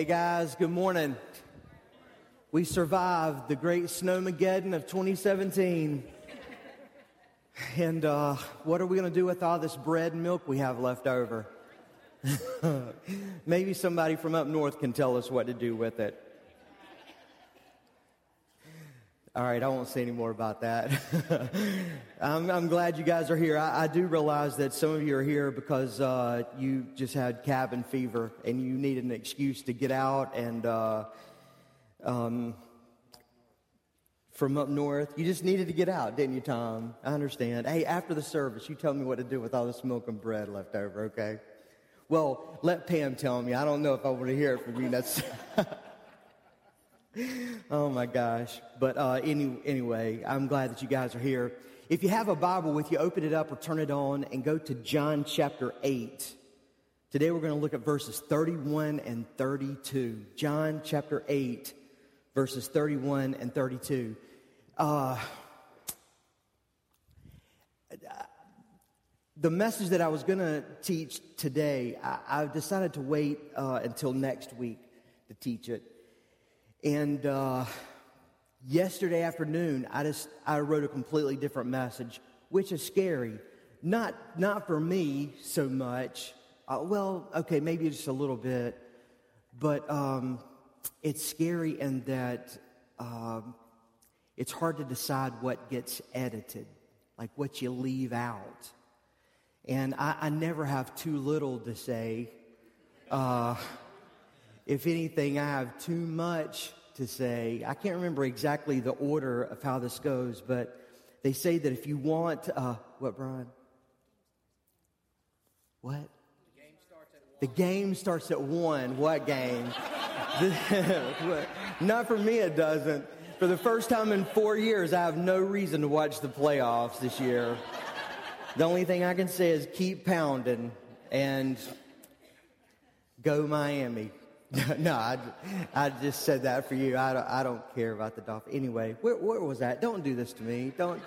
Guys, good morning. We survived the great Snowmageddon of 2017. And what are we going to do with all this bread and milk we have left over? Maybe somebody from up north can tell us what to do with it. All right, I won't say any more about that. I'm glad you guys are here. I do realize that some of you are here because you just had cabin fever and you needed an excuse to get out and from up north. You just needed to get out, didn't you, Tom? I understand. Hey, after the service, you tell me what to do with all this milk and bread left over, okay? Well, let Pam tell me. I don't know if I want to hear it from you. That's... Oh my gosh. But anyway, I'm glad that you guys are here. If you have a Bible with you, open it up or turn it on and go to John chapter 8. Today we're going to look at verses 31 and 32. John chapter 8, verses 31 and 32. The message that I was going to teach today, I've decided to wait until next week to teach it. And yesterday afternoon, I wrote a completely different message, which is scary. Not for me so much. Well, okay, maybe just a little bit, but it's scary in that it's hard to decide what gets edited, like what you leave out. And I never have too little to say. If anything, I have too much to say. I can't remember exactly the order of how this goes, but they say that if you want... what, Brian? What? The game starts at 1. What game? Not for me, it doesn't. For the first time in 4 years, I have no reason to watch the playoffs this year. The only thing I can say is keep pounding and go Miami. No, I just said that for you. I don't care about the Dolphins. Anyway, where was that? Don't do this to me. Don't.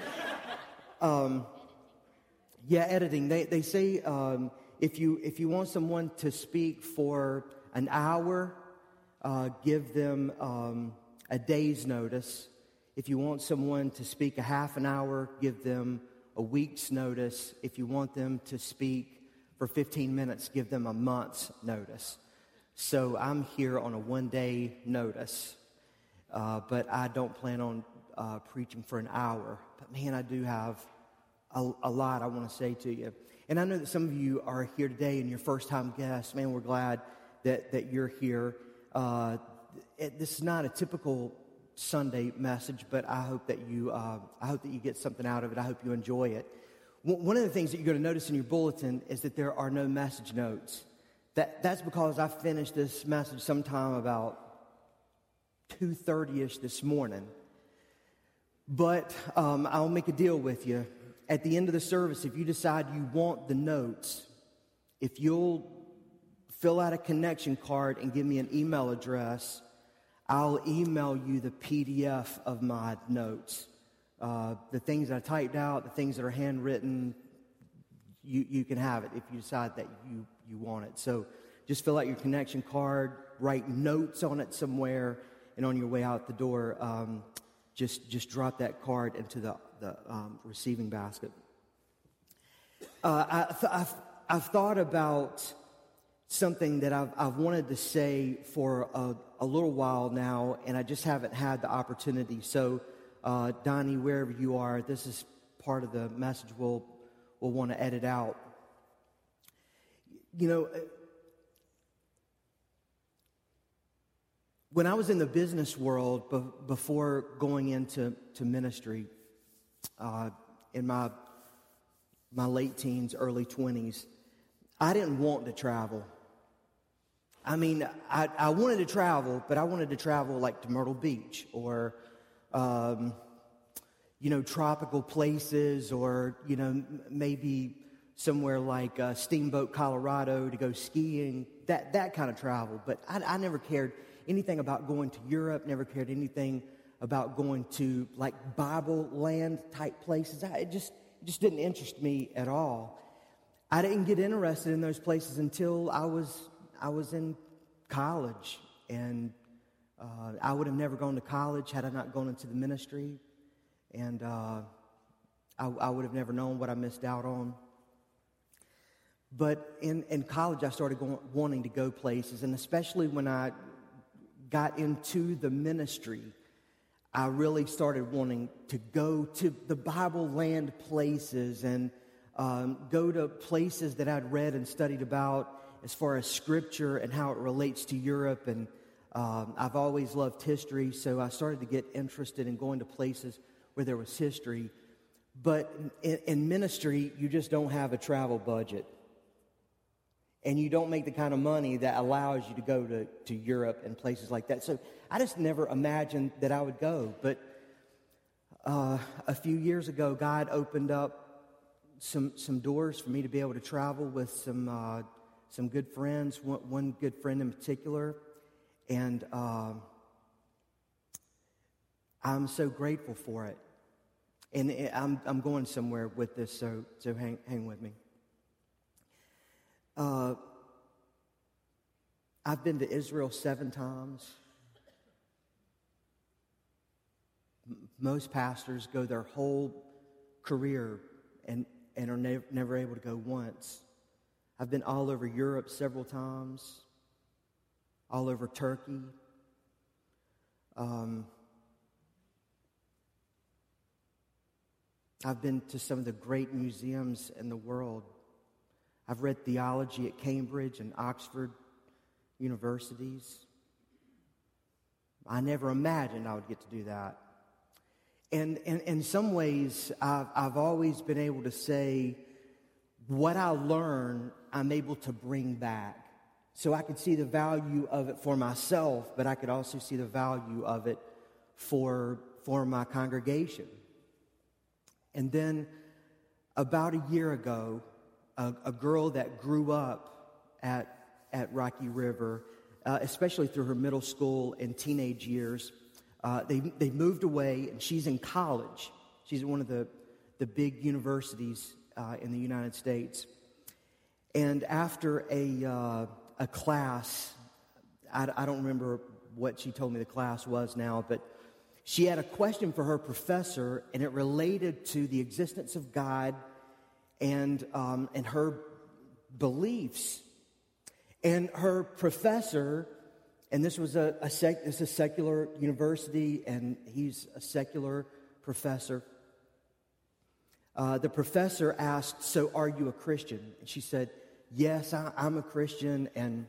Yeah, editing. They say if you want someone to speak for an hour, give them a day's notice. If you want someone to speak a half an hour, give them a week's notice. If you want them to speak for 15 minutes, give them a month's notice. So I'm here on a one-day notice, but I don't plan on preaching for an hour. But man, I do have a lot I want to say to you. And I know that some of you are here today and you're first-time guests. Man, we're glad that you're here. This is not a typical Sunday message, but I hope that you get something out of it. I hope you enjoy it. One of the things that you're going to notice in your bulletin is that there are no message notes. That's because I finished this message sometime about 2:30ish this morning. But I'll make a deal with you. At the end of the service, if you decide you want the notes, if you'll fill out a connection card and give me an email address, I'll email you the PDF of my notes. The things that I typed out, the things that are handwritten, you can have it if you decide that you want it. So just fill out your connection card, write notes on it somewhere, and on your way out the door, just drop that card into the receiving basket. I've thought about something that I've wanted to say for a little while now, and I just haven't had the opportunity. So, Donnie, wherever you are, this is part of the message we'll want to edit out. You know, when I was in the business world before going into ministry, in my late teens, early 20s, I didn't want to travel. I mean, I wanted to travel, but I wanted to travel like to Myrtle Beach or, tropical places or, maybe somewhere like Steamboat, Colorado to go skiing, that kind of travel. But I never cared anything about going to Europe, never cared anything about going to like Bible land type places. It just didn't interest me at all. I didn't get interested in those places until I was in college, and I would have never gone to college had I not gone into the ministry, and I would have never known what I missed out on. But in college, I started wanting to go places, and especially when I got into the ministry, I really started wanting to go to the Bible land places and go to places that I'd read and studied about as far as Scripture and how it relates to Europe. And I've always loved history, so I started to get interested in going to places where there was history. But in ministry, you just don't have a travel budget. And you don't make the kind of money that allows you to go to Europe and places like that. So I just never imagined that I would go. But a few years ago, God opened up some doors for me to be able to travel with some good friends, one good friend in particular. And I'm so grateful for it. And I'm going somewhere with this, so hang with me. I've been to Israel 7 times. Most pastors go their whole career and are never able to go once. I've been all over Europe several times, all over Turkey. I've been to some of the great museums in the world. I've read theology at Cambridge and Oxford universities. I never imagined I would get to do that. And in some ways, I've always been able to say, what I learn, I'm able to bring back. So I could see the value of it for myself, but I could also see the value of it for my congregation. And then about a year ago, a girl that grew up at Rocky River, especially through her middle school and teenage years, they moved away, and she's in college. She's at one of the big universities in the United States. And after a class, I don't remember what she told me the class was now, but she had a question for her professor, and it related to the existence of God and her beliefs. And her professor, and this was a secular university, and he's a secular professor. The professor asked, "So are you a Christian?" And she said, "Yes, I'm a Christian." And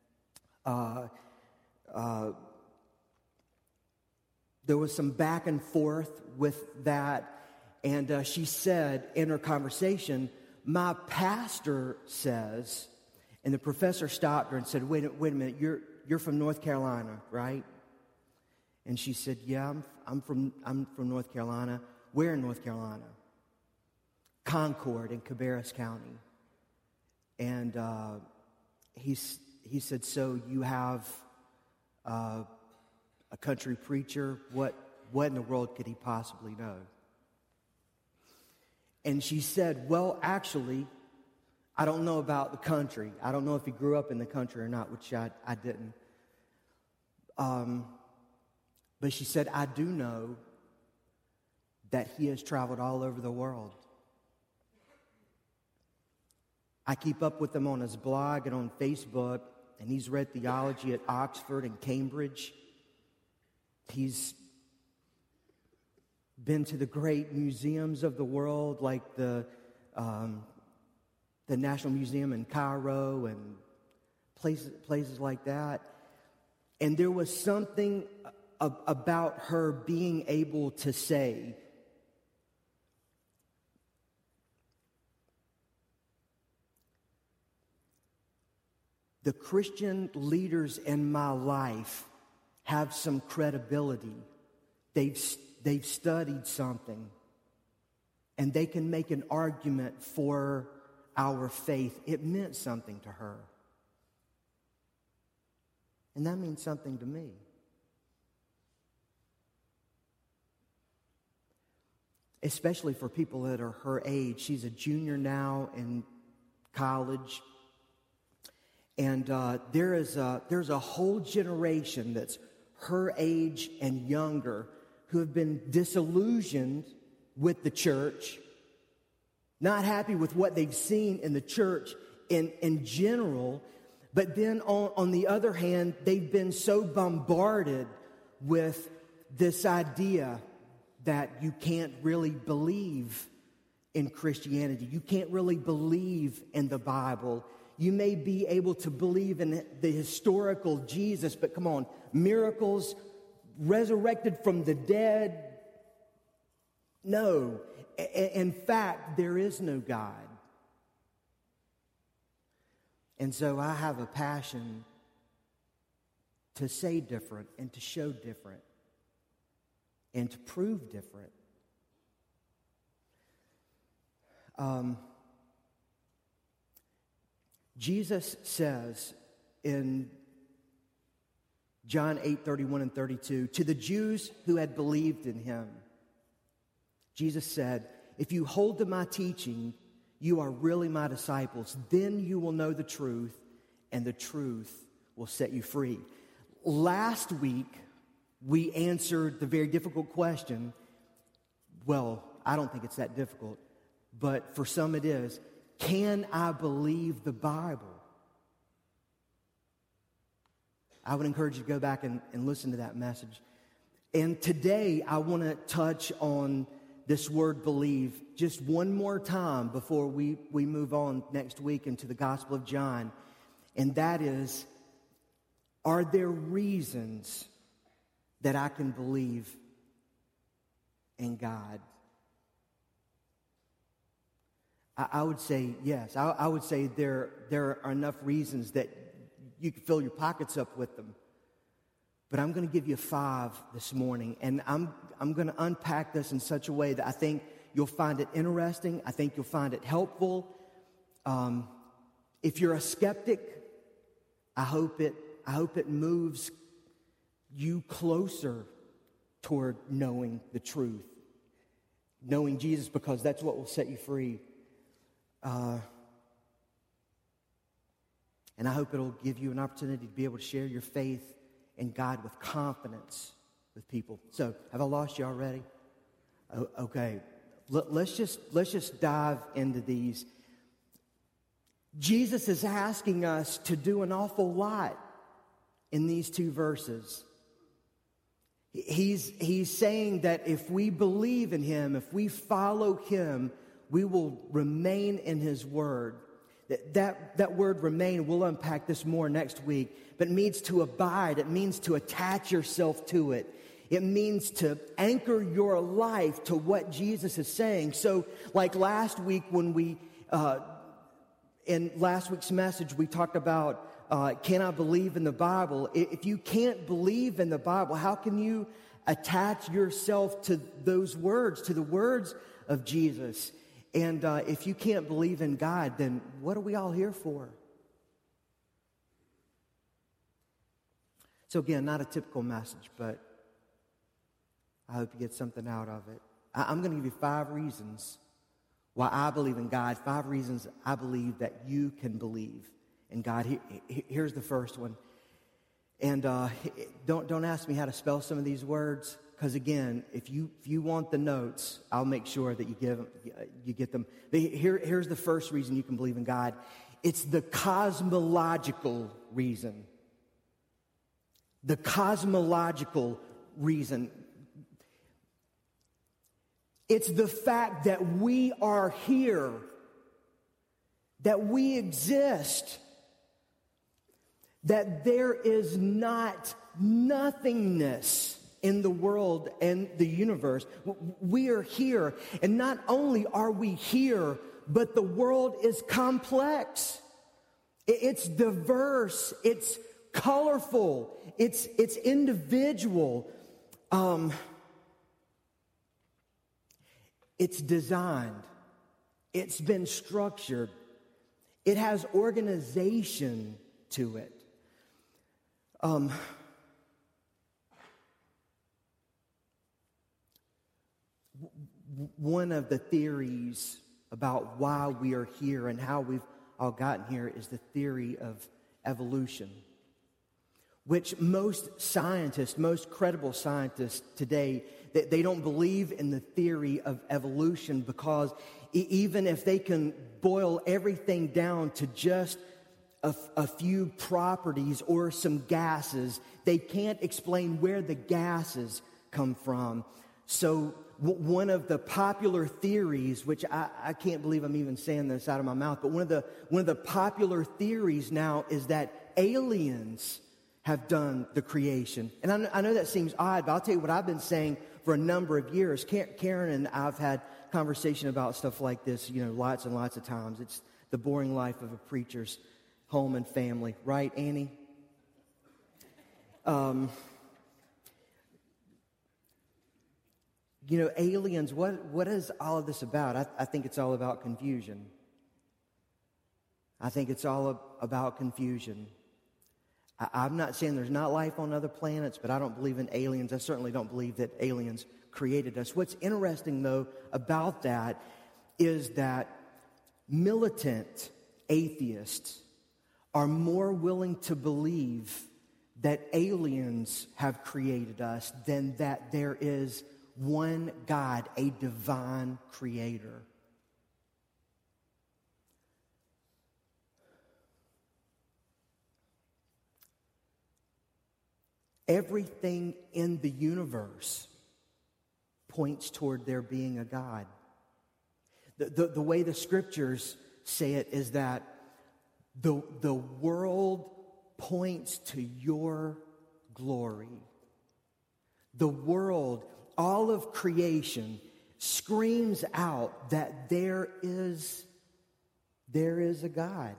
there was some back and forth with that. And she said in her conversation, "My pastor says," and the professor stopped her and said, wait a minute, you're from North Carolina, right?" And she said, "Yeah, I'm from North Carolina." "Where in North Carolina?" "Concord in Cabarrus County." And he said, "So you have a country preacher? What in the world could he possibly know?" And she said, "Well, actually, I don't know about the country. I don't know if he grew up in the country or not," which I didn't. But she said, "I do know that he has traveled all over the world. I keep up with him on his blog and on Facebook, and he's read theology at Oxford and Cambridge. He's been to the great museums of the world, like the National Museum in Cairo and places like that." And there was something about her being able to say, "The Christian leaders in my life have some credibility. They've studied something, and they can make an argument for our faith." It meant something to her. And that means something to me. Especially for people that are her age. She's a junior now in college. And there's a whole generation that's her age and younger who have been disillusioned with the church, not happy with what they've seen in the church in general. But then on the other hand, they've been so bombarded with this idea that you can't really believe in Christianity. You can't really believe in the Bible. You may be able to believe in the historical Jesus, but come on, miracles, resurrected from the dead? No. In fact, there is no God. And so I have a passion to say different and to show different and to prove different. Jesus says in John 8:31 and 32, to the Jews who had believed in him, Jesus said, if you hold to my teaching, you are really my disciples. Then you will know the truth, and the truth will set you free. Last week, we answered the very difficult question. Well, I don't think it's that difficult, but for some it is. Can I believe the Bible? I would encourage you to go back and listen to that message. And today, I want to touch on this word believe just one more time before we move on next week into the Gospel of John. And that is, are there reasons that I can believe in God? I would say yes. I would say there are enough reasons that you can fill your pockets up with them. But I'm going to give you 5 this morning, and I'm going to unpack this in such a way that I think you'll find it interesting. I think you'll find it helpful. If you're a skeptic, I hope it moves you closer toward knowing the truth, knowing Jesus, because that's what will set you free. And I hope it'll give you an opportunity to be able to share your faith in God with confidence with people. So, have I lost you already? Okay. Let's just dive into these. Jesus is asking us to do an awful lot in these 2 verses. He's saying that if we believe in him, if we follow him, we will remain in his word. That word remain, we'll unpack this more next week, but it means to abide. It means to attach yourself to it. It means to anchor your life to what Jesus is saying. So like last week when in last week's message, we talked about, can I believe in the Bible? If you can't believe in the Bible, how can you attach yourself to those words, to the words of Jesus? And if you can't believe in God, then what are we all here for? So again, not a typical message, but I hope you get something out of it. I'm going to give you 5 reasons why I believe in God, 5 reasons I believe that you can believe in God. Here's the first one. And don't ask me how to spell some of these words, because again, if you want the notes, I'll make sure that you get them. But here's the first reason you can believe in God. It's the cosmological reason. The cosmological reason. It's the fact that we are here, that we exist, that there is not nothingness in the world and the universe. We are here, and not only are we here, but the world is complex. It's diverse. It's colorful. It's individual. It's designed. It's been structured. It has organization to it. One of the theories about why we are here and how we've all gotten here is the theory of evolution, which most scientists, most credible scientists today, they don't believe in the theory of evolution, because even if they can boil everything down to just a few properties or some gases, they can't explain where the gases come from. So one of the popular theories, which I can't believe I'm even saying this out of my mouth, but one of the popular theories now is that aliens have done the creation. And I know that seems odd, but I'll tell you what I've been saying for a number of years. Karen and I've had conversation about stuff like this, lots and lots of times. It's the boring life of a preacher's home and family, right, Annie? Aliens, what is all of this about? I think it's all about confusion. I think it's all about confusion. I'm not saying there's not life on other planets, but I don't believe in aliens. I certainly don't believe that aliens created us. What's interesting, though, about that is that militant atheists are more willing to believe that aliens have created us than that there is one God, a divine creator. Everything in the universe points toward there being a God. The way the scriptures say it is that the world points to your glory. The world, all of creation, screams out that there is a God.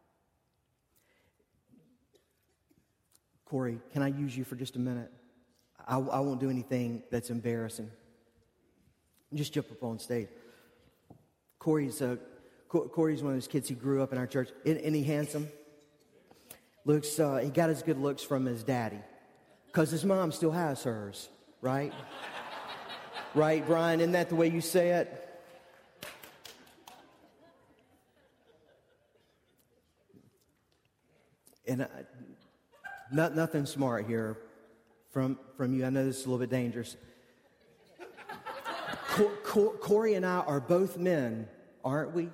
Corey, can I use you for just a minute? I won't do anything that's embarrassing. Just jump up on stage. Corey's one of those kids who grew up in our church. Isn't he handsome? He got his good looks from his daddy, because his mom still has hers, right? Right, Brian? Isn't that the way you say it? And nothing smart here from you. I know this is a little bit dangerous. Corey and I are both men, aren't we?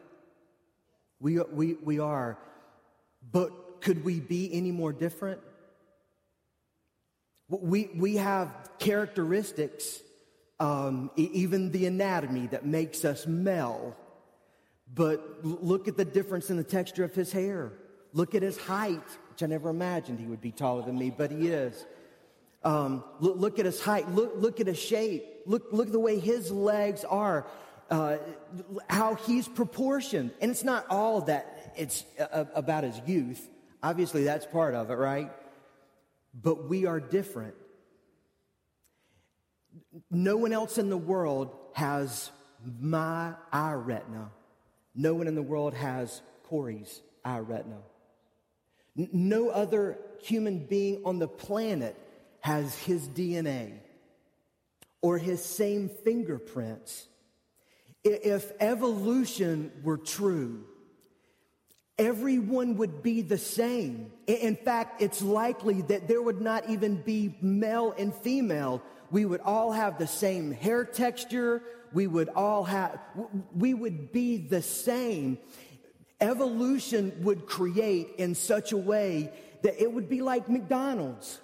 We are. But could we be any more different? We have characteristics, even the anatomy, that makes us male. But look at the difference in the texture of his hair. Look at his height, which I never imagined he would be taller than me, but he is. Look at his height. Look at his shape. Look at the way his legs are. How he's proportioned. And it's not all that it's about his youth. Obviously, that's part of it, right? But we are different. No one else in the world has my eye retina. No one in the world has Corey's eye retina. No other human being on the planet has his DNA or his same fingerprints. If evolution were true, everyone would be the same. In fact, it's likely that there would not even be male and female. We would all have the same hair texture. We would be the same. Evolution would create in such a way that it would be like McDonald's.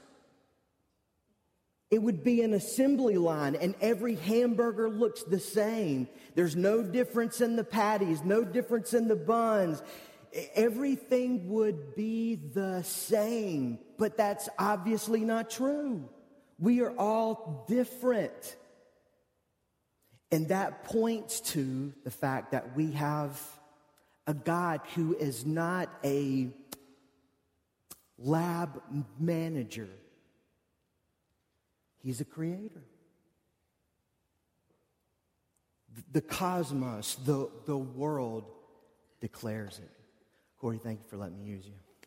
It would be an assembly line, and every hamburger looks the same. There's no difference in the patties, no difference in the buns. Everything would be the same, but that's obviously not true. We are all different. And that points to the fact that we have a God who is not a lab manager. He's a creator. The cosmos, the world declares it. Corey, thank you for letting me use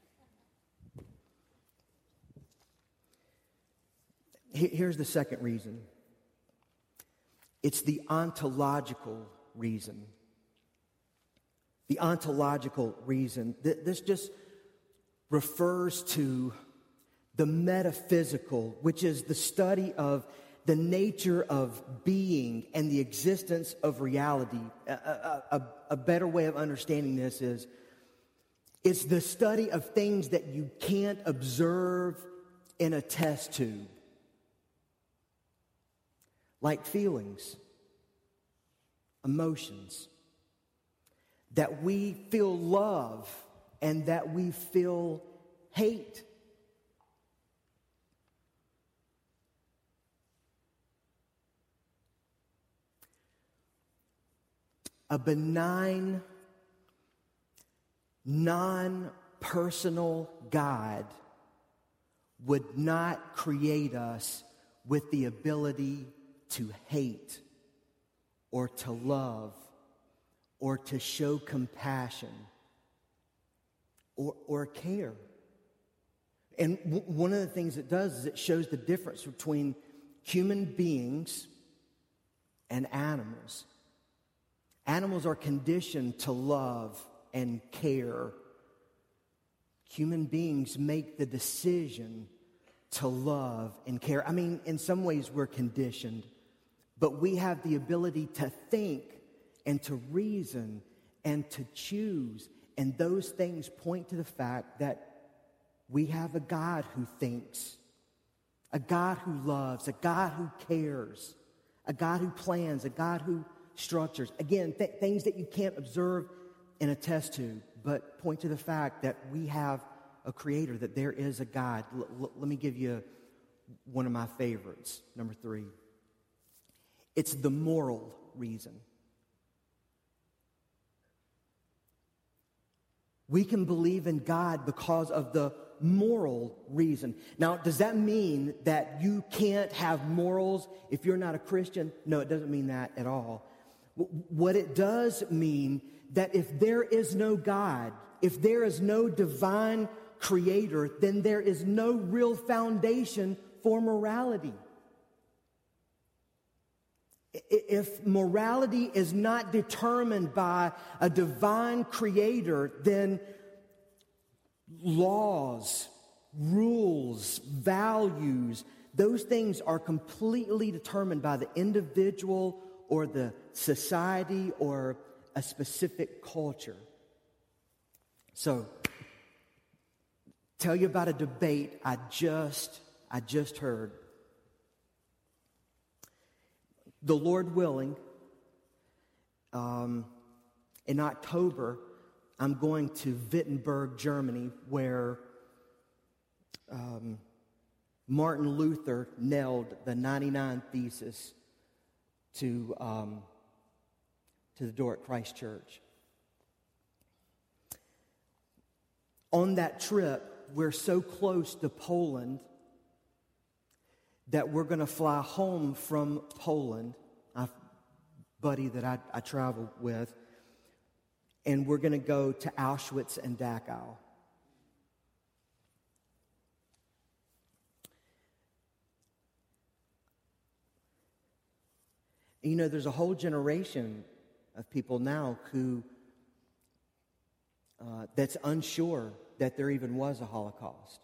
you. Here's the second reason. It's the ontological reason. The ontological reason. This just refers to the metaphysical, which is the study of the nature of being and the existence of reality. A better way of understanding this is it's the study of things that you can't observe in a test tube, like feelings, emotions, that we feel love and that we feel hate. A benign, non-personal God would not create us with the ability to hate or to love or to show compassion or care. And one of the things it does is it shows the difference between human beings and animals. Animals are conditioned to love and care. Human beings make the decision to love and care. I mean, in some ways we're conditioned, but we have the ability to think and to reason and to choose. And those things point to the fact that we have a God who thinks, a God who loves, a God who cares, a God who plans, a God who structures. Again, things that you can't observe in a test tube, but point to the fact that we have a creator, that there is a God. Let me give you one of my favorites, number 3. It's the moral reason. We can believe in God because of the moral reason. Now, does that mean that you can't have morals if you're not a Christian? No, it doesn't mean that at all. What it does mean that if there is no God, if there is no divine creator, then there is no real foundation for morality. If morality is not determined by a divine creator, then laws, rules, values, those things are completely determined by the individual or the society or a specific culture. So, tell you about a debate I just heard. The Lord willing, in October, I'm going to Wittenberg, Germany, where Martin Luther nailed the 99 Theses to the door at Christ Church. On that trip, we're so close to Poland that we're going to fly home from Poland, a buddy that I travel with, and we're going to go to Auschwitz and Dachau. You know, there's a whole generation of people now who that's unsure that there even was a Holocaust.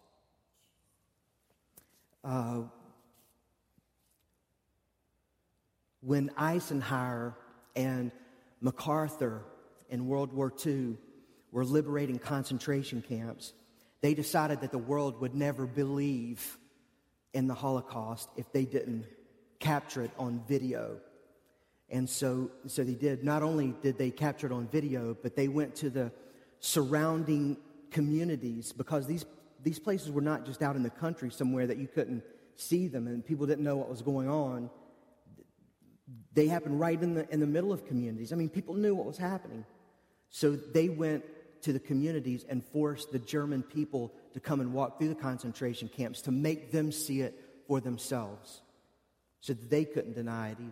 When Eisenhower and MacArthur in World War II were liberating concentration camps, they decided that the world would never believe in the Holocaust if they didn't capture it on video. And so they did. Not only did they capture it on video, but they went to the surrounding communities, because these places were not just out in the country somewhere that you couldn't see them and people didn't know what was going on. They happened right in the middle of communities. I mean, people knew what was happening. So they went to the communities and forced the German people to come and walk through the concentration camps to make them see it for themselves, so that they couldn't deny it either.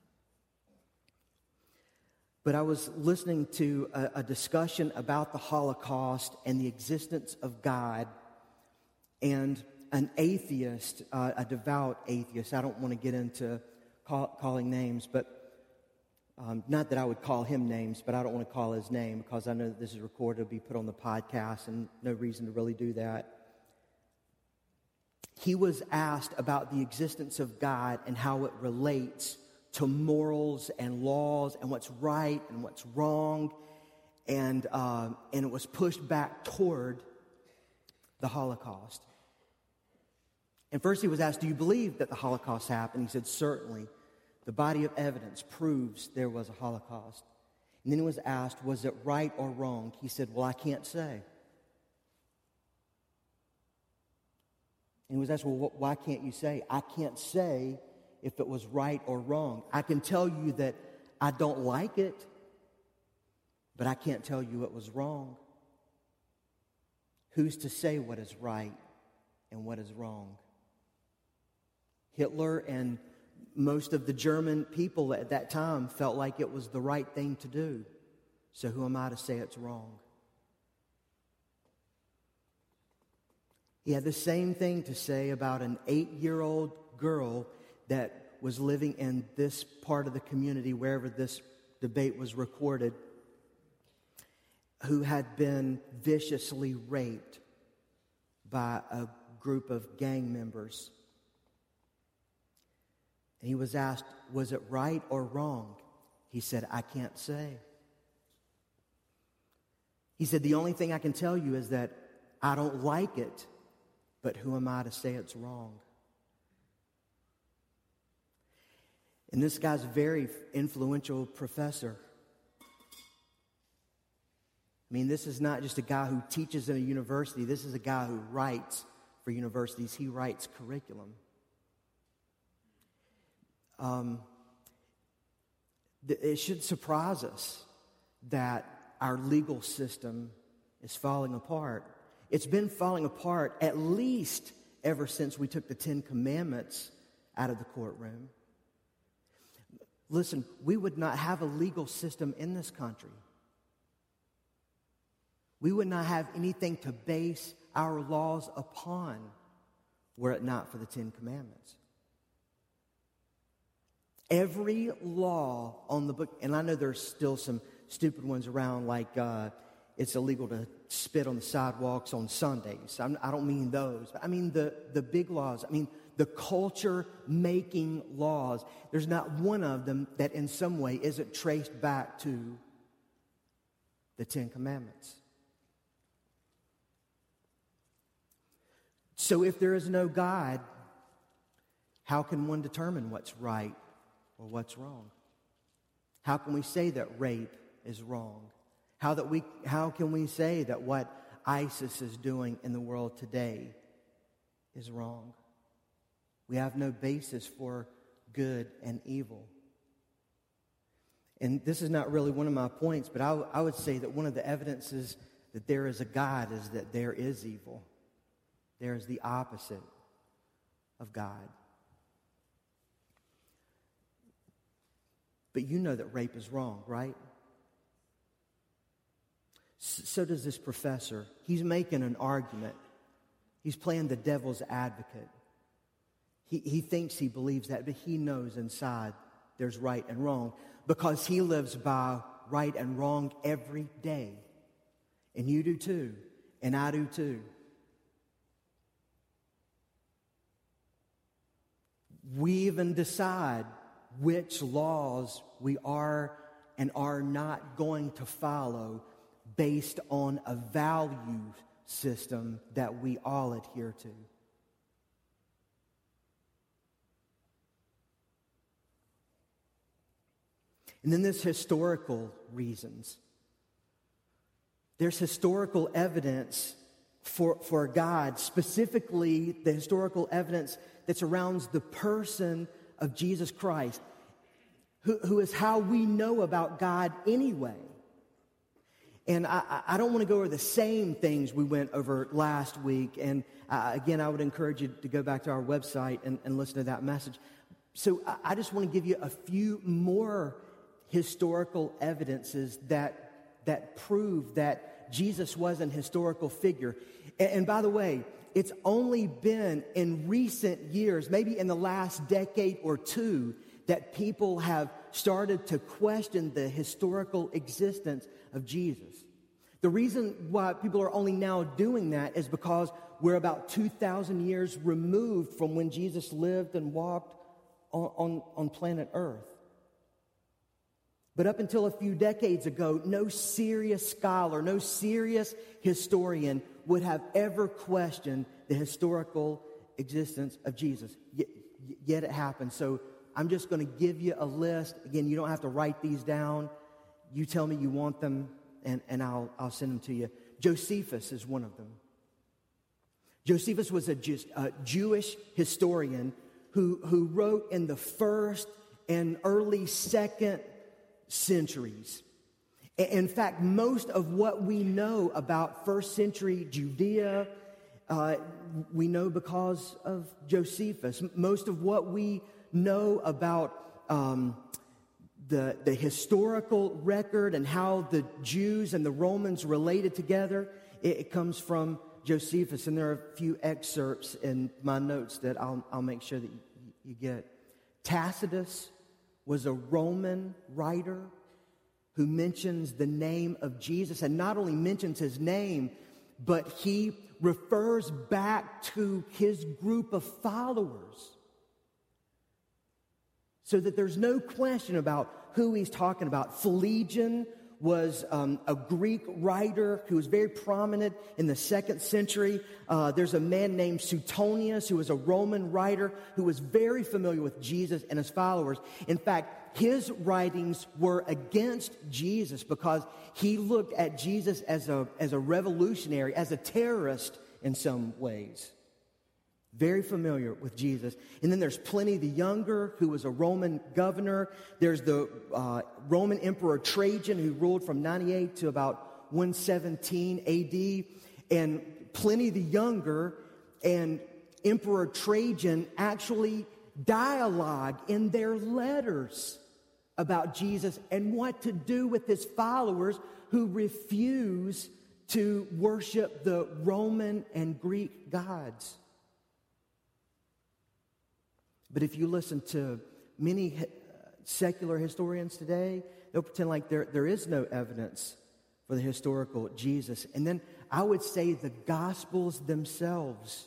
But I was listening to a discussion about the Holocaust and the existence of God, and an atheist, a devout atheist, I don't want to get into calling names, but Not that I would call him names, but I don't want to call his name because I know that this is recorded, it'll be put on the podcast, and no reason to really do that. He was asked about the existence of God and how it relates to morals and laws and what's right and what's wrong, and it was pushed back toward the Holocaust. And first he was asked, do you believe that the Holocaust happened? He said, certainly. The body of evidence proves there was a Holocaust. And then he was asked, was it right or wrong? He said, well, I can't say. And he was asked, well, why can't you say? I can't say if it was right or wrong. I can tell you that I don't like it, but I can't tell you it was wrong. Who's to say what is right and what is wrong? Hitler and most of the German people at that time felt like it was the right thing to do. So who am I to say it's wrong? He had the same thing to say about an 8-year-old girl that was living in this part of the community, wherever this debate was recorded, who had been viciously raped by a group of gang members. And he was asked, was it right or wrong? He said, I can't say. He said, the only thing I can tell you is that I don't like it, but who am I to say it's wrong? And this guy's a very influential professor. I mean, this is not just a guy who teaches in a university. This is a guy who writes for universities. He writes curriculum. It should surprise us that our legal system is falling apart. It's been falling apart at least ever since we took the 10 Commandments out of the courtroom. Listen, we would not have a legal system in this country. We would not have anything to base our laws upon were it not for the 10 Commandments. Every law on the book, and I know there's still some stupid ones around, like it's illegal to spit on the sidewalks on Sundays. I don't mean those. I mean the big laws. I mean the culture-making laws. There's not one of them that in some way isn't traced back to the 10 Commandments. So if there is no God, how can one determine what's right or what's wrong? How can we say that rape is wrong? How can we say that what ISIS is doing in the world today is wrong? We have no basis for good and evil. And this is not really one of my points, but I would say that one of the evidences that there is a God is that there is evil. There is the opposite of God. But you know that rape is wrong, right? So does this professor. He's making an argument. He's playing the devil's advocate. He thinks he believes that, but he knows inside there's right and wrong because he lives by right and wrong every day. And you do too, and I do too. We even decide which laws we are and are not going to follow based on a value system that we all adhere to. And then there's historical reasons. There's historical evidence for God, specifically the historical evidence that surrounds the person of Jesus Christ, who is how we know about God anyway. And I don't want to go over the same things we went over last week. And again, I would encourage you to go back to our website and listen to that message. So I just want to give you a few more historical evidences that prove that Jesus was an historical figure. And by the way, it's only been in recent years, maybe in the last decade or two, that people have started to question the historical existence of Jesus. The reason why people are only now doing that is because we're about 2,000 years removed from when Jesus lived and walked on planet Earth. But up until a few decades ago, no serious scholar, no serious historian would have ever questioned the historical existence of Jesus. Yet it happened. So I'm just going to give you a list. Again, you don't have to write these down. You tell me you want them, and I'll send them to you. Josephus is one of them. Josephus was a Jewish historian who wrote in the first and early second centuries. In fact, most of what we know about first century Judea, we know because of Josephus. Most of what we know about the historical record and how the Jews and the Romans related together, it comes from Josephus. And there are a few excerpts in my notes that I'll make sure that you get. Tacitus was a Roman writer who mentions the name of Jesus, and not only mentions his name, but he refers back to his group of followers, so that there's no question about who he's talking about. Phlegon was a Greek writer who was very prominent in the 2nd century. There's a man named Suetonius who was a Roman writer who was very familiar with Jesus and his followers. In fact, his writings were against Jesus because he looked at Jesus as a revolutionary, as a terrorist in some ways. Very familiar with Jesus. And then there's Pliny the Younger, who was a Roman governor. There's the Roman Emperor Trajan, who ruled from 98 to about 117 AD. And Pliny the Younger and Emperor Trajan actually dialogue in their letters about Jesus and what to do with his followers who refuse to worship the Roman and Greek gods. But if you listen to many secular historians today, they'll pretend like there is no evidence for the historical Jesus. And then I would say the Gospels themselves.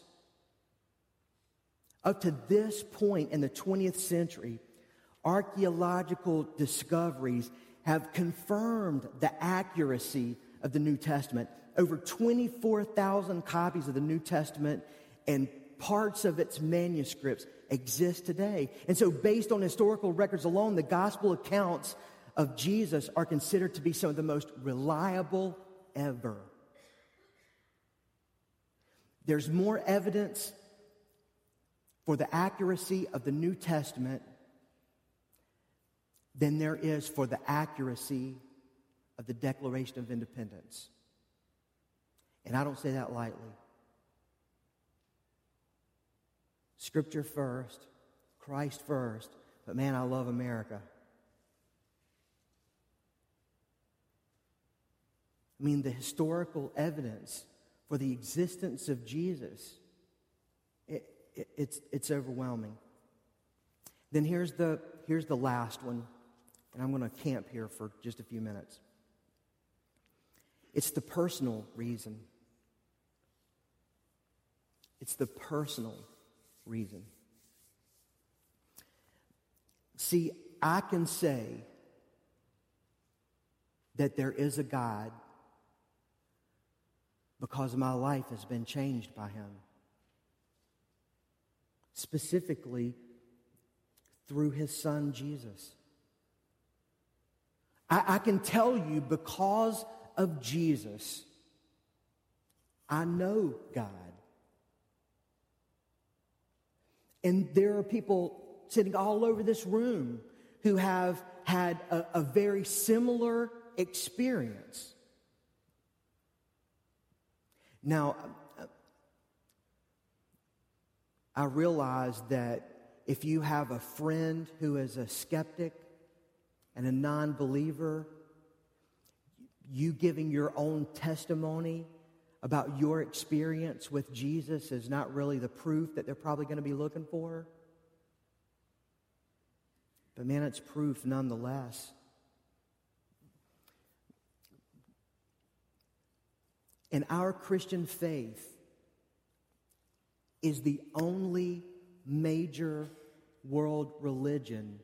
Up to this point in the 20th century, archaeological discoveries have confirmed the accuracy of the New Testament. Over 24,000 copies of the New Testament and parts of its manuscripts exist today. And so based on historical records alone, the gospel accounts of Jesus are considered to be some of the most reliable ever. There's more evidence for the accuracy of the New Testament than there is for the accuracy of the Declaration of Independence. And I don't say that lightly. Scripture first, Christ first, but man, I love America. I mean, the historical evidence for the existence of Jesus, it's overwhelming. Then here's the last one, and I'm going to camp here for just a few minutes. It's the personal reason. It's the personal reason. See, I can say that there is a God because my life has been changed by him. Specifically, through his son, Jesus. I can tell you because of Jesus, I know God. And there are people sitting all over this room who have had a very similar experience. Now, I realize that if you have a friend who is a skeptic and a non-believer, you giving your own testimony about your experience with Jesus is not really the proof that they're probably going to be looking for. But man, it's proof nonetheless. And our Christian faith is the only major world religion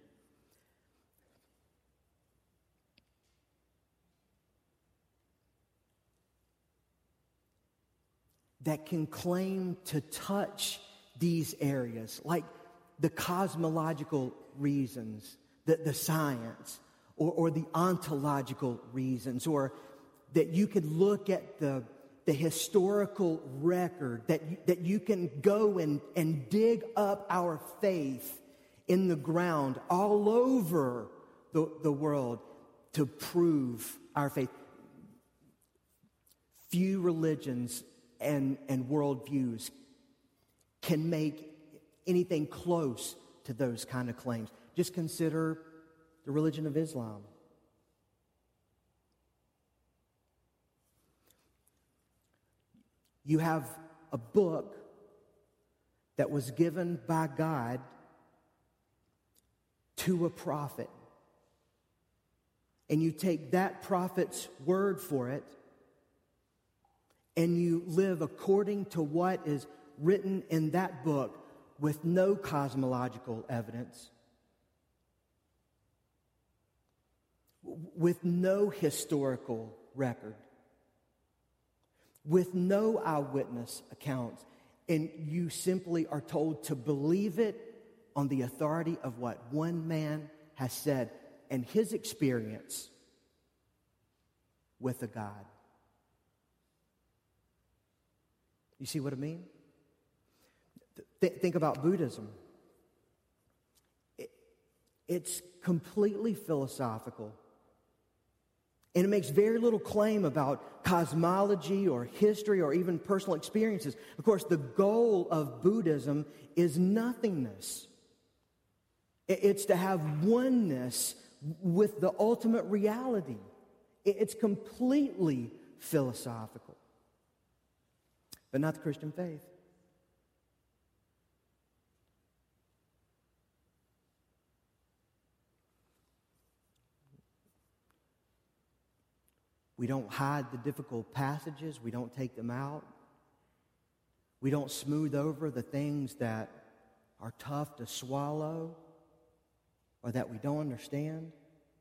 that can claim to touch these areas, like the cosmological reasons, the science, or the ontological reasons, or that you could look at the historical record, that you can go and dig up our faith in the ground all over the world to prove our faith. Few religions and worldviews can make anything close to those kind of claims. Just consider the religion of Islam. You have a book that was given by God to a prophet, and you take that prophet's word for it, and you live according to what is written in that book with no cosmological evidence, with no historical record, with no eyewitness accounts, and you simply are told to believe it on the authority of what one man has said and his experience with a God. You see what I mean? Think about Buddhism. It's completely philosophical. And it makes very little claim about cosmology or history or even personal experiences. Of course, the goal of Buddhism is nothingness. It's to have oneness with the ultimate reality. It's completely philosophical. But not the Christian faith. We don't hide the difficult passages. We don't take them out. We don't smooth over the things that are tough to swallow or that we don't understand.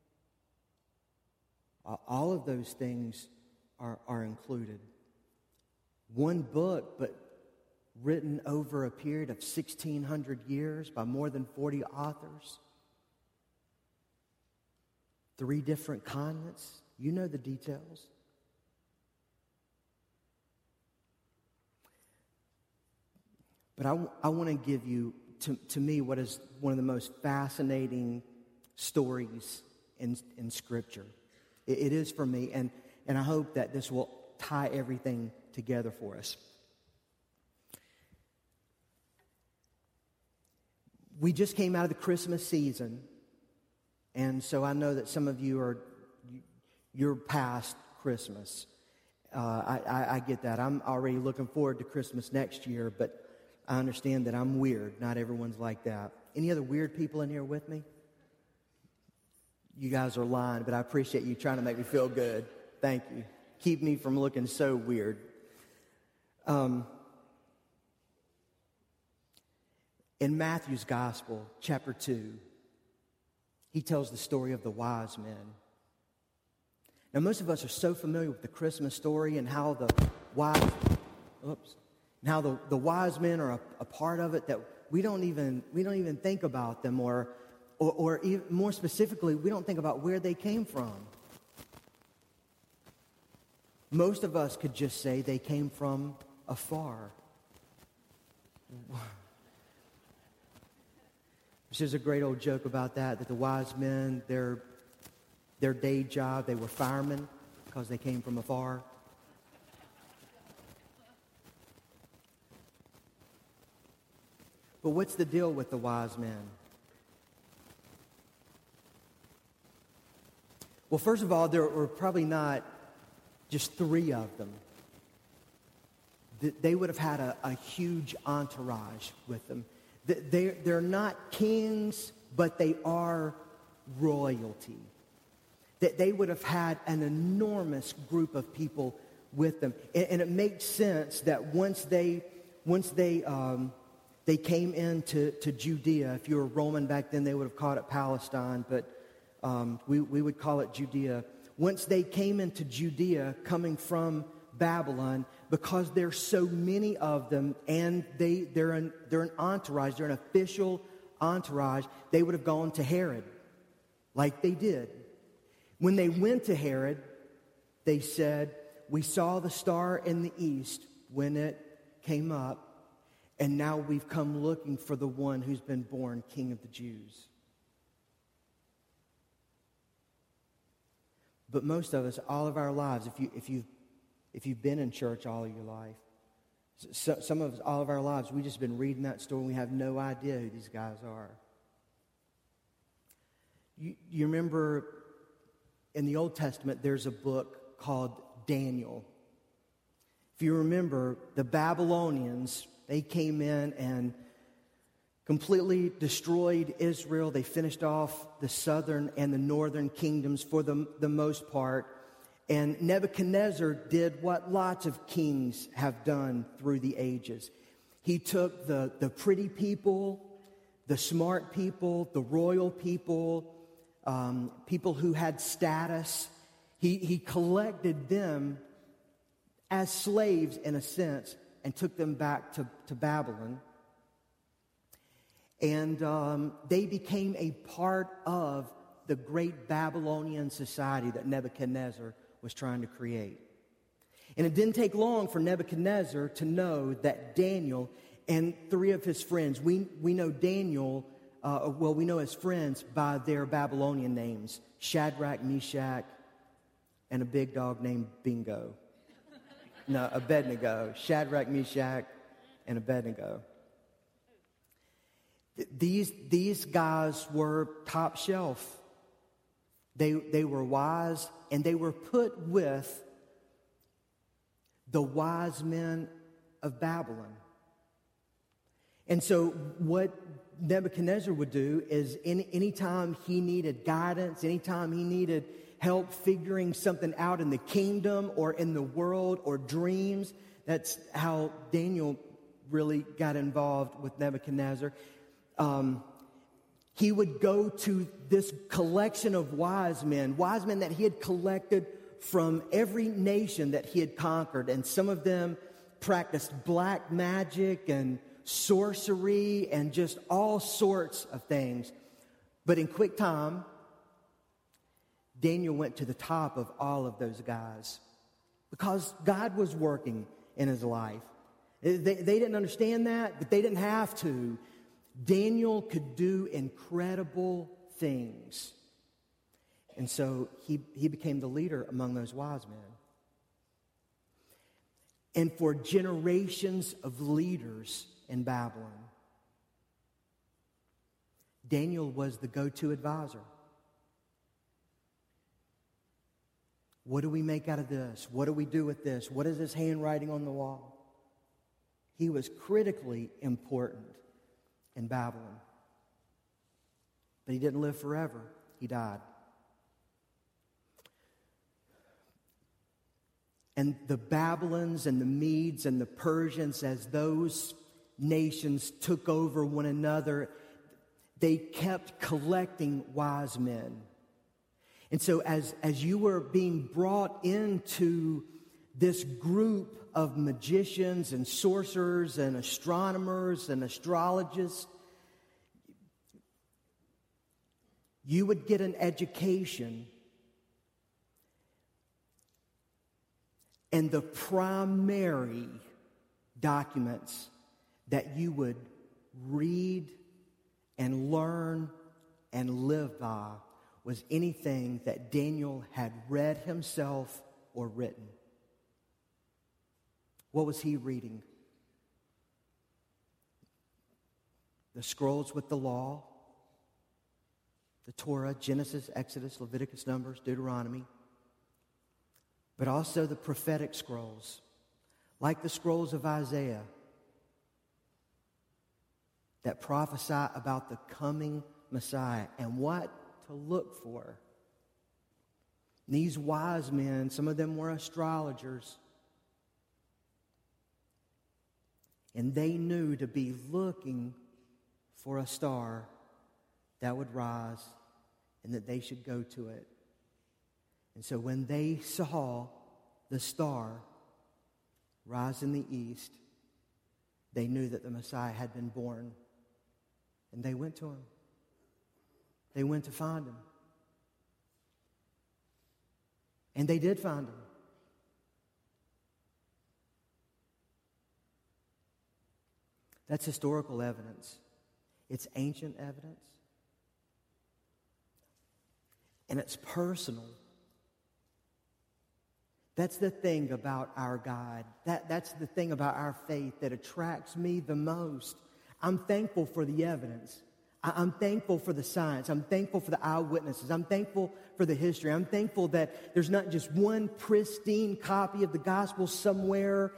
All of those things are included. One book, but written over a period of 1,600 years by more than 40 authors. 3 different continents. You know the details. But I want to give you, to me, what is one of the most fascinating stories in Scripture. It is for me, and I hope that this will tie everything together for us. We just came out of the Christmas season, and so I know that some of you you're past Christmas. I get that. I'm already looking forward to Christmas next year, but I understand that I'm weird. Not everyone's like that. Any other weird people in here with me? You guys are lying, but I appreciate you trying to make me feel good. Thank you. Keep me from looking so weird. In Matthew's Gospel, chapter 2, he tells the story of the wise men. Now, most of us are so familiar with the Christmas story and how the wise men are a part of it that we don't even think about them, or even more specifically, we don't think about where they came from. Most of us could just say they came from afar. There's a great old joke about that the wise men, their day job, they were firemen because they came from afar. But what's the deal with the wise men? Well, first of all, there were probably not just 3 of them. They would have had a huge entourage with them. They're not kings but they are royalty. That they would have had an enormous group of people with them. And it makes sense that once they came into Judea. If you were Roman back then, they would have called it Palestine, but we would call it Judea. Once they came into Judea, coming from Babylon, because there's so many of them, and they're an entourage, they're an official entourage, they would have gone to Herod, like they did. When they went to Herod, they said, "We saw the star in the east when it came up, and now we've come looking for the one who's been born King of the Jews." But most of us, all of our lives, if you've been in church all of your life, some of us, all of our lives, we've just been reading that story and we have no idea who these guys are. You remember in the Old Testament, there's a book called Daniel. If you remember, the Babylonians, they came in and completely destroyed Israel. They finished off the southern and the northern kingdoms for the most part. And Nebuchadnezzar did what lots of kings have done through the ages. He took the pretty people, the smart people, the royal people, people who had status. He collected them as slaves, in a sense, and took them back to Babylon. And they became a part of the great Babylonian society that Nebuchadnezzar was trying to create. And it didn't take long for Nebuchadnezzar to know that Daniel and three of his friends, we know Daniel, we know his friends by their Babylonian names, Shadrach, Meshach, and a big dog named Bingo. No, Abednego. Shadrach, Meshach, and Abednego. These guys were top shelf. They were wise, and they were put with the wise men of Babylon. And so what Nebuchadnezzar would do is anytime he needed guidance, anytime he needed help figuring something out in the kingdom or in the world or dreams, that's how Daniel really got involved with Nebuchadnezzar. He would go to this collection of wise men that he had collected from every nation that he had conquered. And some of them practiced black magic and sorcery and just all sorts of things. But in quick time, Daniel went to the top of all of those guys because God was working in his life. They didn't understand that, but they didn't have to. Daniel could do incredible things. And so he became the leader among those wise men. And for generations of leaders in Babylon, Daniel was the go-to advisor. What do we make out of this? What do we do with this? What is this handwriting on the wall? He was critically important in Babylon. But he didn't live forever. He died. And the Babylons and the Medes and the Persians, as those nations took over one another, they kept collecting wise men. And so as you were being brought into this group of magicians and sorcerers and astronomers and astrologists, you would get an education, and the primary documents that you would read and learn and live by was anything that Daniel had read himself or written. What was he reading? The scrolls with the law, the Torah, Genesis, Exodus, Leviticus, Numbers, Deuteronomy, but also the prophetic scrolls, like the scrolls of Isaiah, that prophesy about the coming Messiah and what to look for. These wise men, some of them were astrologers, and they knew to be looking for a star that would rise and that they should go to it. And so when they saw the star rise in the east, they knew that the Messiah had been born. And they went to him. They went to find him. And they did find him. That's historical evidence. It's ancient evidence. And it's personal. That's the thing about our God. That's the thing about our faith that attracts me the most. I'm thankful for the evidence. I'm thankful for the science. I'm thankful for the eyewitnesses. I'm thankful for the history. I'm thankful that there's not just one pristine copy of the gospel somewhere.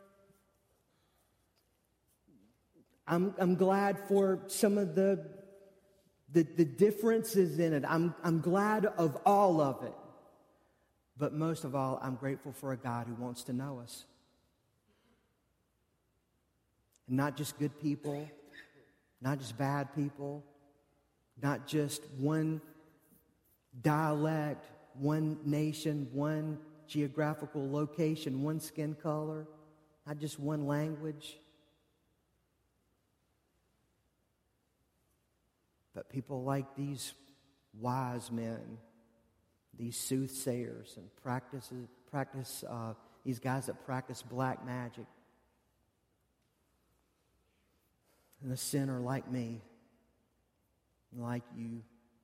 I'm glad for some of the differences in it. I'm glad of all of it. But most of all, I'm grateful for a God who wants to know us. And not just good people, not just bad people, not just one dialect, one nation, one geographical location, one skin color, not just one language. But people like these wise men, these soothsayers, and these guys that practice black magic, and a sinner like me, like you,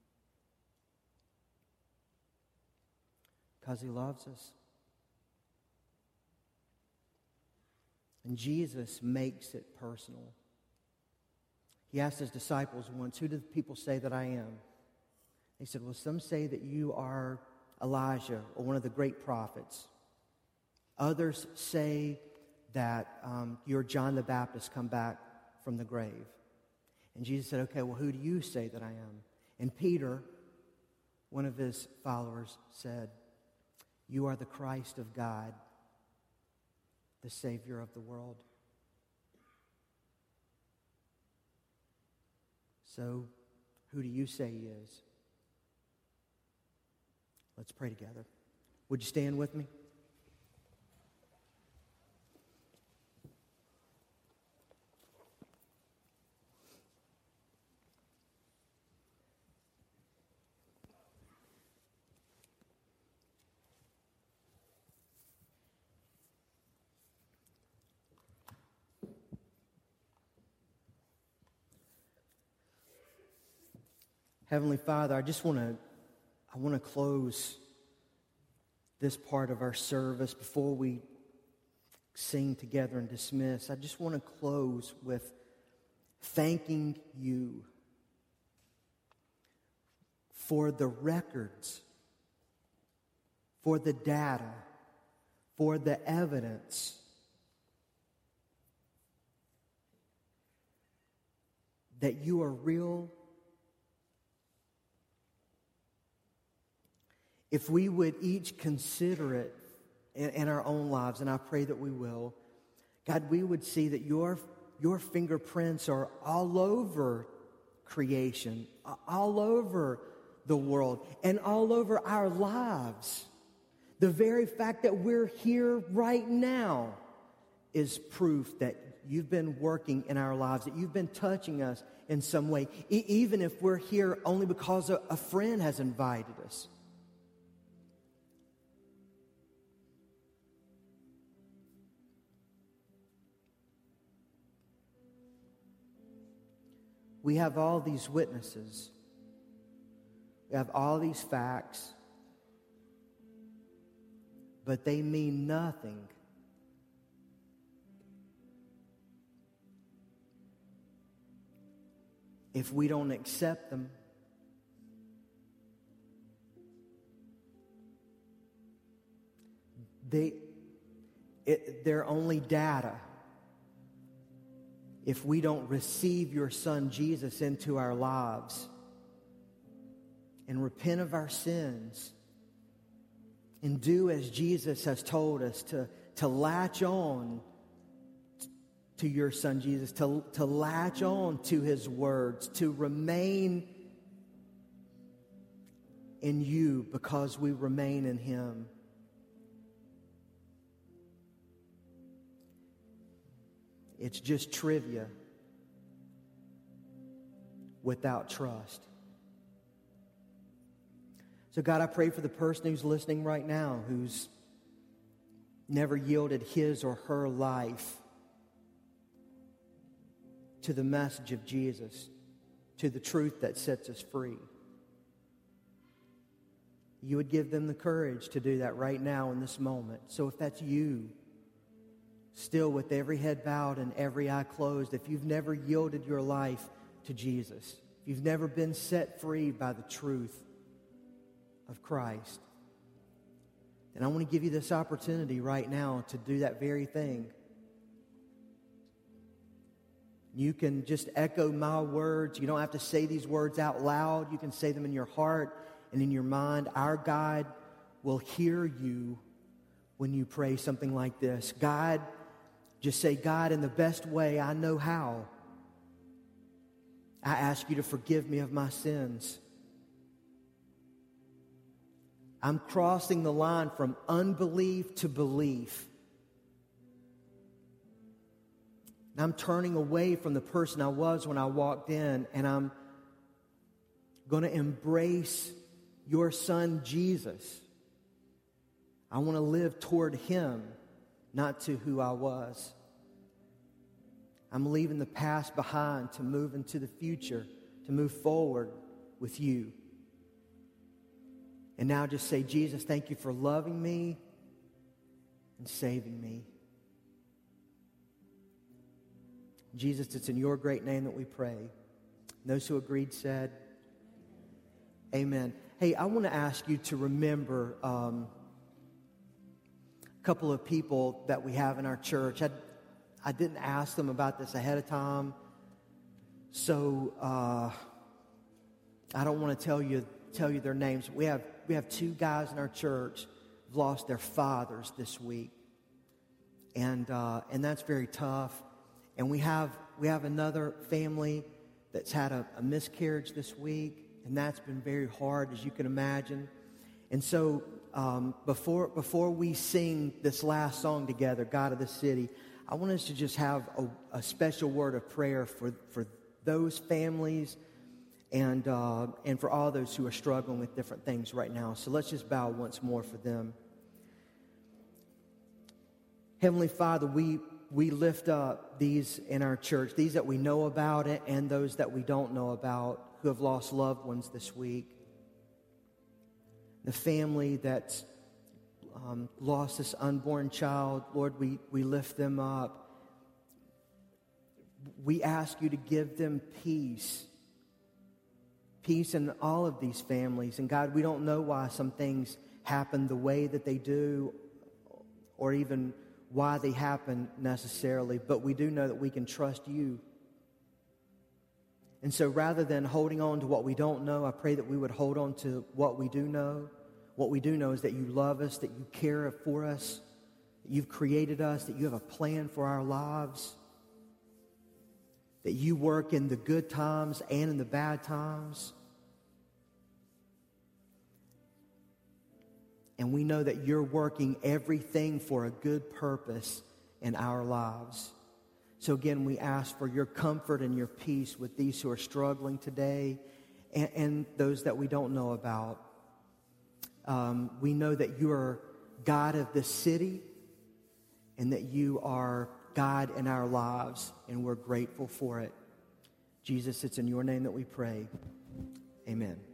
because he loves us. And Jesus makes it personal. He asked his disciples once, "Who do people say that I am?" He said, "Well, some say that you are Elijah or one of the great prophets. Others say that you're John the Baptist come back from the grave." And Jesus said, "Okay, well, who do you say that I am?" And Peter, one of his followers, said, "You are the Christ of God, the Savior of the world." So, who do you say he is? Let's pray together. Would you stand with me? Heavenly Father, I want to close this part of our service before we sing together and dismiss. I just want to close with thanking you for the records, for the data, for the evidence that you are real. If we would each consider it in our own lives, and I pray that we will, God, we would see that your fingerprints are all over creation, all over the world, and all over our lives. The very fact that we're here right now is proof that you've been working in our lives, that you've been touching us in some way, even if we're here only because a friend has invited us. We have all these witnesses. We have all these facts. But they mean nothing if we don't accept them. They're only data if we don't receive your Son Jesus into our lives and repent of our sins and do as Jesus has told us, to latch on to your Son Jesus, to latch on to His words, to remain in you because we remain in Him. It's just trivia without trust. So God, I pray for the person who's listening right now, who's never yielded his or her life to the message of Jesus, to the truth that sets us free. You would give them the courage to do that right now in this moment. So if that's you, still with every head bowed and every eye closed, if you've never yielded your life to Jesus, if you've never been set free by the truth of Christ, then I want to give you this opportunity right now to do that very thing. You can just echo my words. You don't have to say these words out loud. You can say them in your heart and in your mind. Our God will hear you when you pray something like this. God, just say, God, in the best way I know how, I ask you to forgive me of my sins. I'm crossing the line from unbelief to belief. And I'm turning away from the person I was when I walked in, and I'm going to embrace your Son, Jesus. I want to live toward Him, not to who I was. I'm leaving the past behind to move into the future, to move forward with you. And now just say, Jesus, thank you for loving me and saving me. Jesus, it's in your great name that we pray. Those who agreed said, amen. Hey, I want to ask you to remember a couple of people that we have in our church. I didn't ask them about this ahead of time, so I don't want to tell you their names. We have two guys in our church who've lost their fathers this week, and that's very tough. And we have another family that's had a miscarriage this week, and that's been very hard, as you can imagine. And so before we sing this last song together, God of the City, I want us to just have a special word of prayer for those families and for all those who are struggling with different things right now. So let's just bow once more for them. Heavenly Father, we lift up these in our church, these that we know about it and those that we don't know about who have lost loved ones this week. The family that's lost this unborn child, Lord, we lift them up. We ask you to give them peace in all of these families. And God, we don't know why some things happen the way that they do, or even why they happen necessarily, but we do know that we can trust you. And so rather than holding on to what we don't know, I pray that we would hold on to what we do know. What we do know is that you love us, that you care for us, that you've created us, that you have a plan for our lives, that you work in the good times and in the bad times. And we know that you're working everything for a good purpose in our lives. So again, we ask for your comfort and your peace with these who are struggling today and those that we don't know about. We know that you are God of this city and that you are God in our lives, and we're grateful for it. Jesus, it's in your name that we pray. Amen.